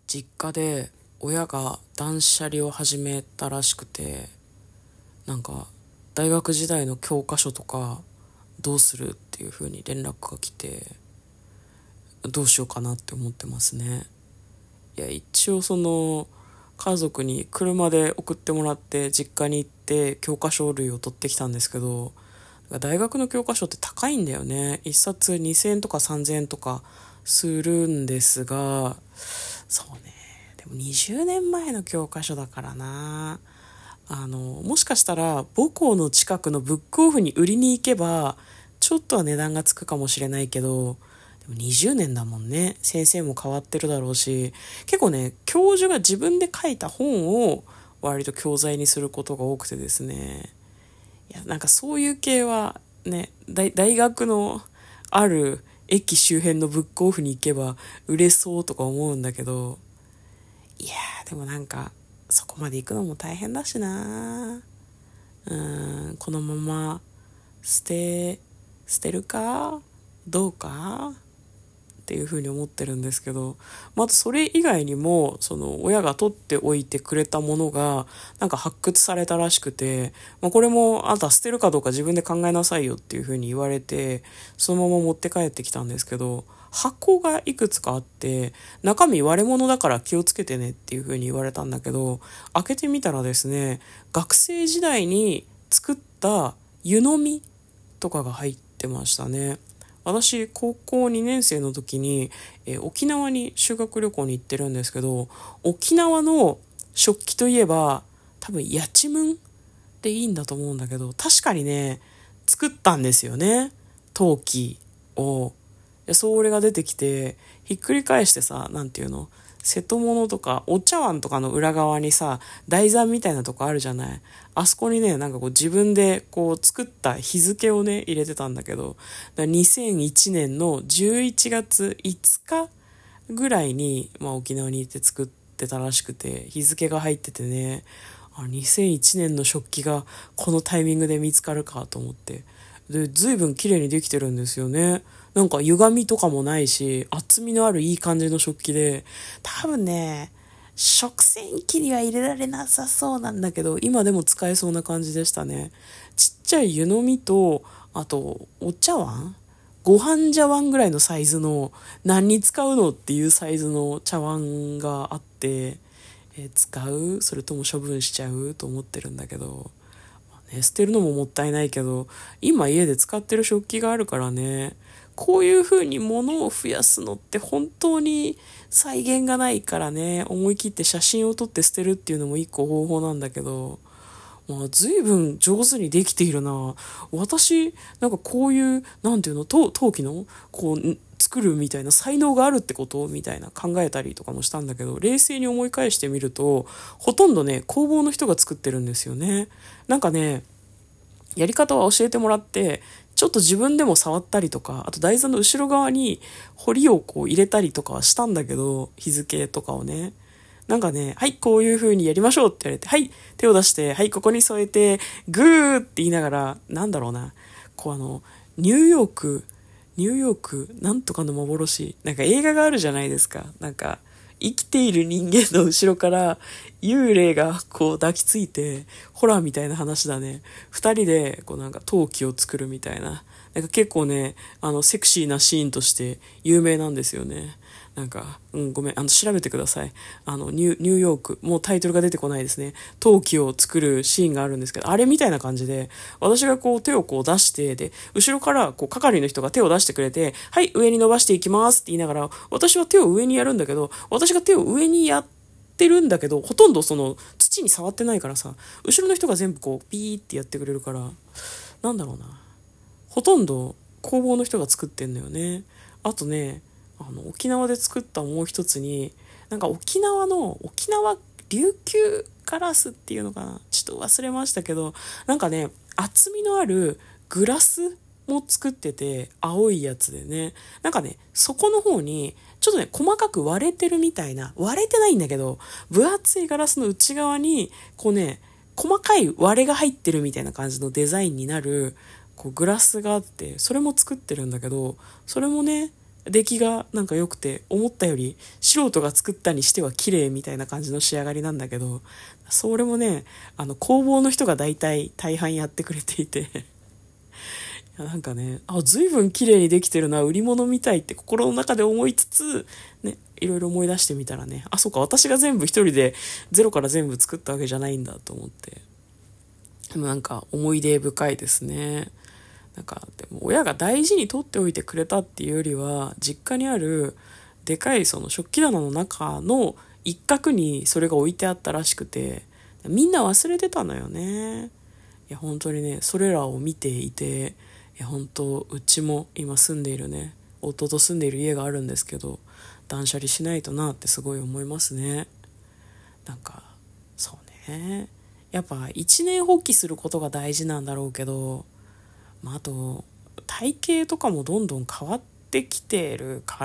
実家で親が断捨離を始めたらしくて、なんか大学時代の教科書とかどうするっていう風に連絡が来て、どうしようかなって思ってますね。いや、一応家族に車で送ってもらって実家に行って教科書類を取ってきたんですけど、大学の教科書って高いんだよね。一冊2000円とか3000円とかするんですが、そうね、でも20年前の教科書だからな。もしかしたら母校の近くのブックオフに売りに行けばちょっとは値段がつくかもしれないけど、でも20年だもんね。先生も変わってるだろうし、結構ね、教授が自分で書いた本を割と教材にすることが多くてですね。いや、なんかそういう系はね、大学のある駅周辺のブックオフに行けば売れそうとか思うんだけど、いやーでもなんかそこまで行くのも大変だしな。このまま捨てるかどうかっていうふうに思ってるんですけど、あとそれ以外にも親が取っておいてくれたものがなんか発掘されたらしくて、これもあんた捨てるかどうか自分で考えなさいよっていうふうに言われて、そのまま持って帰ってきたんですけど、箱がいくつかあって中身割れ物だから気をつけてねっていうふうに言われたんだけど、開けてみたらですね、学生時代に作った湯飲みとかが入ってましたね。私高校2年生の時に、沖縄に修学旅行に行ってるんですけど、沖縄の食器といえば多分やちむんでいいんだと思うんだけど、確かにね作ったんですよね、陶器を。それが出てきてひっくり返してさ、なんていうの、瀬戸物とかお茶碗とかの裏側にさ台座みたいなとこあるじゃない。あそこにね、なんか自分で作った日付をね入れてたんだけど、2001年の11月5日ぐらいに、沖縄に行って作ってたらしくて、日付が入っててね、2001年の食器がこのタイミングで見つかるかと思って、で随分綺麗にできてるんですよね。なんか歪みとかもないし、厚みのあるいい感じの食器で、多分ね食洗機には入れられなさそうなんだけど、今でも使えそうな感じでしたね。ちっちゃい湯飲みと、あとお茶碗、ご飯茶碗ぐらいのサイズの、何に使うのっていうサイズの茶碗があって、使う？それとも処分しちゃうと思ってるんだけど、捨てるのももったいないけど、今家で使ってる食器があるからね。こういう風に物を増やすのって本当に再現がないからね、思い切って写真を撮って捨てるっていうのも一個方法なんだけど、随分上手にできているな。私なんかこういうなんていうの、陶器の作るみたいな才能があるってことみたいな考えたりとかもしたんだけど、冷静に思い返してみるとほとんどね工房の人が作ってるんですよね。なんかね、やり方は教えてもらって、ちょっと自分でも触ったりとか、あと台座の後ろ側に彫りを入れたりとかはしたんだけど、日付とかをね、なんかね、はい、こういう風にやりましょうって言われて、はい、手を出して、はい、ここに添えて、グーって言いながら、なんだろうな、ニューヨーク、なんとかの幻、なんか映画があるじゃないですか。なんか、生きている人間の後ろから幽霊が抱きついて、ホラーみたいな話だね。二人でなんか陶器を作るみたいな。なんか結構ね、セクシーなシーンとして有名なんですよね。なんか、ごめん、調べてください。ニューヨーク、もうタイトルが出てこないですね。陶器を作るシーンがあるんですけど、あれみたいな感じで、私が手を出して、で、後ろから係の人が手を出してくれて、はい、上に伸ばしていきますって言いながら、私は手を上にやるんだけど、私が手を上にやってるんだけど、ほとんど土に触ってないからさ、後ろの人が全部ピーってやってくれるから、なんだろうな。ほとんど工房の人が作ってんのよね。あとね、沖縄で作ったもう一つに、なんか沖縄琉球ガラスっていうのかな、ちょっと忘れましたけど、なんかね厚みのあるグラスも作ってて、青いやつでね、なんかねそこの方にちょっとね細かく割れてるみたいな、割れてないんだけど分厚いガラスの内側に細かい割れが入ってるみたいな感じのデザインになるグラスがあって、それも作ってるんだけど、それもね出来がなんか良くて、思ったより素人が作ったにしては綺麗みたいな感じの仕上がりなんだけど、それもね、工房の人が大半やってくれていてなんかね、随分綺麗にできてるな、売り物みたいって心の中で思いつつ、ね、いろいろ思い出してみたらね、そうか、私が全部一人でゼロから全部作ったわけじゃないんだと思って。でもなんか思い出深いですね。なんか、でも親が大事に取っておいてくれたっていうよりは、実家にあるでかいその食器棚の中の一角にそれが置いてあったらしくて、みんな忘れてたのよね。いや、本当にね、それらを見ていて、いや、本当うちも今住んでいるね、夫と住んでいる家があるんですけど、断捨離しないとなってすごい思いますね。なんか、そうね。やっぱ一年発起することが大事なんだろうけど、あと体型とかもどんどん変わってきてるから、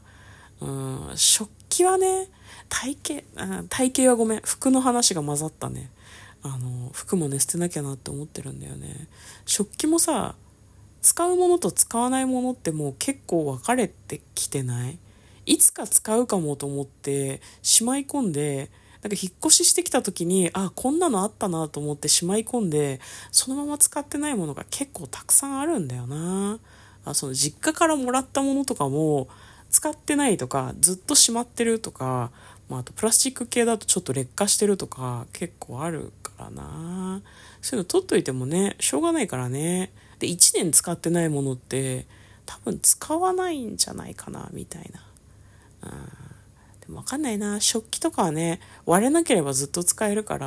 食器はね、体型はごめん、服の話が混ざったね。服もね捨てなきゃなって思ってるんだよね。食器もさ、使うものと使わないものってもう結構分かれてきてない？いつか使うかもと思ってしまい込んで、なんか引っ越ししてきた時に、こんなのあったなと思ってしまい込んで、そのまま使ってないものが結構たくさんあるんだよな。その実家からもらったものとかも使ってないとか、ずっとしまってるとか、あとプラスチック系だとちょっと劣化してるとか結構あるからな。そういうの取っといてもね、しょうがないからね。で、1年使ってないものって多分使わないんじゃないかなみたいな。でも分かんないな。食器とかはね、割れなければずっと使えるから、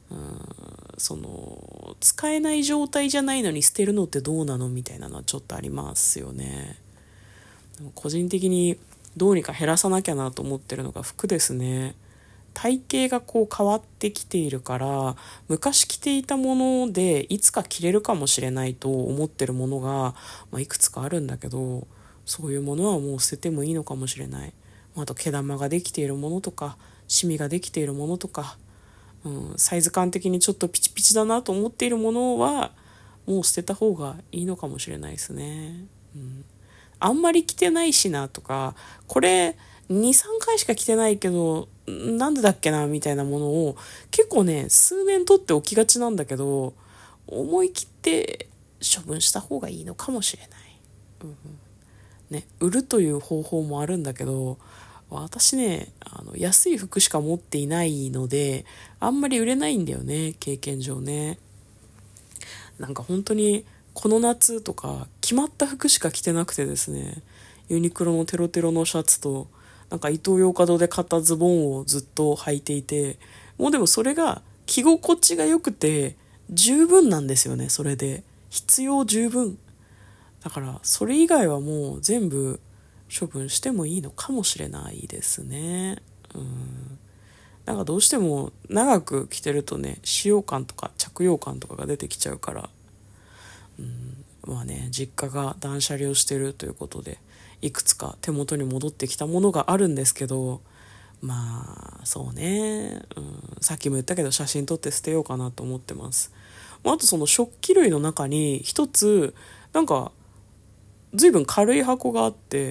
使えない状態じゃないのに捨てるのってどうなのみたいなのはちょっとありますよね。でも個人的にどうにか減らさなきゃなと思ってるのが服ですね。体型がこう変わってきているから、昔着ていたものでいつか着れるかもしれないと思ってるものが、いくつかあるんだけど、そういうものはもう捨ててもいいのかもしれない。あと毛玉ができているものとか、シミができているものとか、サイズ感的にちょっとピチピチだなと思っているものはもう捨てた方がいいのかもしれないですね。あんまり着てないしなとか、これ2、3回しか着てないけどなんでだっけなみたいなものを結構ね、数年取っておきがちなんだけど、思い切って処分した方がいいのかもしれない。ね、売るという方法もあるんだけど、私ね、安い服しか持っていないので、あんまり売れないんだよね、経験上ね。なんか本当に、この夏とか、決まった服しか着てなくてですね、ユニクロのテロテロのシャツと、なんかイトーヨーカドーで買ったズボンをずっと履いていて、もうでもそれが着心地が良くて、十分なんですよね、それで。必要十分。だからそれ以外はもう全部処分してもいいのかもしれないですね。なんかどうしても長く着てるとね、使用感とか着用感とかが出てきちゃうから、実家が断捨離をしてるということで、いくつか手元に戻ってきたものがあるんですけど、そうね、さっきも言ったけど写真撮って捨てようかなと思ってます。あとその食器類の中に一つ、なんか随分軽い箱があって、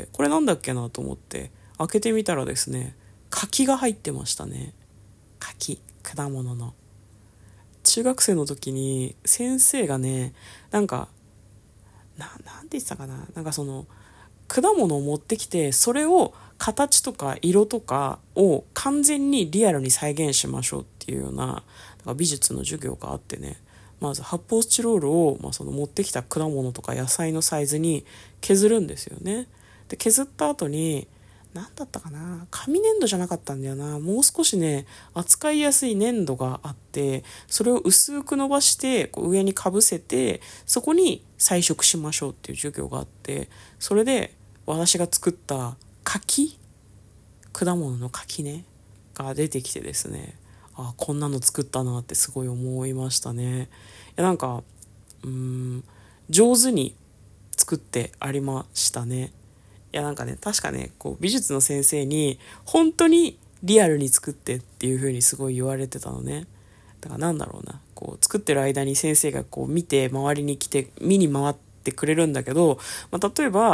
これなんだっけなと思って開けてみたらですね、柿が入ってましたね。柿、果物の。中学生の時に先生がね、なんて言ってたかな、なんかその果物を持ってきて、それを形とか色とかを完全にリアルに再現しましょうっていうような、なんか美術の授業があってね、まず発泡スチロールを、その持ってきた果物とか野菜のサイズに削るんですよね。で、削った後に、何だったかな、紙粘土じゃなかったんだよな、もう少しね扱いやすい粘土があって、それを薄く伸ばしてこう上にかぶせて、そこに彩色しましょうっていう授業があって、それで私が作った果物の柿ねが出てきてですね、こんなの作ったなってすごい思いましたね。いや、なんか上手に作ってありましたね。いや、なんかね、確かね、こう美術の先生に本当にリアルに作ってっていう風にすごい言われてたのね。だからなんだろうな、こう作ってる間に先生がこう見て周りに来て見に回ってくれるんだけど、例えば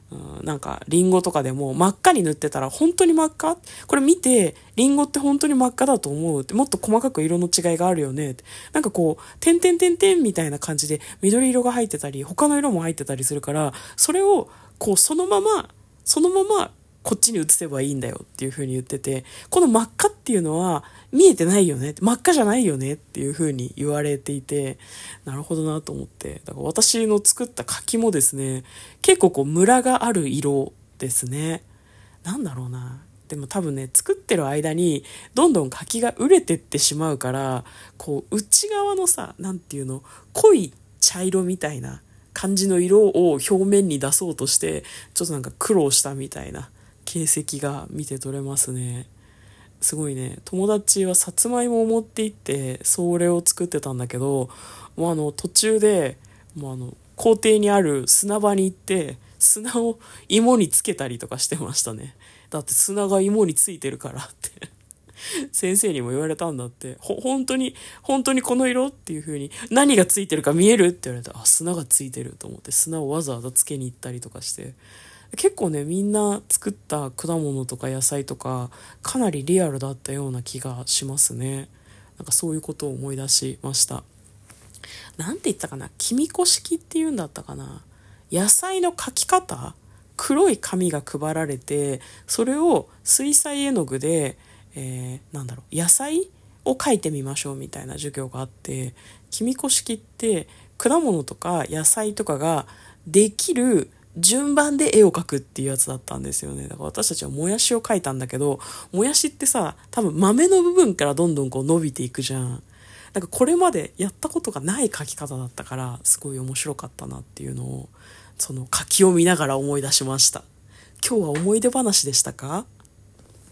なんかリンゴとかでも真っ赤に塗ってたら本当に真っ赤、これ見てリンゴって本当に真っ赤だと思うって、もっと細かく色の違いがあるよねって、なんかこう点々点々みたいな感じで緑色が入ってたり他の色も入ってたりするから、それをこうそのままこっちに移せばいいんだよっていう風に言ってて、この真っ赤っていうのは見えてないよね、真っ赤じゃないよねっていう風に言われていて、なるほどなと思って、だから私の作った柿もですね、結構こうムラがある色ですね。なんだろうな。でも多分ね、作ってる間にどんどん柿が熟れてってしまうから、こう内側のさ、なんていうの、濃い茶色みたいな感じの色を表面に出そうとして、ちょっとなんか苦労したみたいな形跡が見て取れますね。すごいね、友達はさつまいもを持って行ってそれを作ってたんだけど、もう途中でもう校庭にある砂場に行って砂を芋につけたりとかしてましたね。だって砂が芋についてるからって先生にも言われたんだって。本当にこの色っていう風に、何がついてるか見えるって言われて、あ、砂がついてると思って砂をわざわざつけに行ったりとかして、結構ね、みんな作った果物とか野菜とかかなりリアルだったような気がしますね。なんかそういうことを思い出しました。なんて言ったかな、きみこ式っていうんだったかな、野菜の描き方、黒い紙が配られて、それを水彩絵の具で、野菜を描いてみましょうみたいな授業があって、きみこ式って果物とか野菜とかができる順番で絵を描くっていうやつだったんですよね。だから私たちはもやしを描いたんだけど、もやしってさ、多分豆の部分からどんどんこう伸びていくじゃん。なんかこれまでやったことがない描き方だったから、すごい面白かったなっていうのを、その柿を見ながら思い出しました。今日は思い出話でしたか？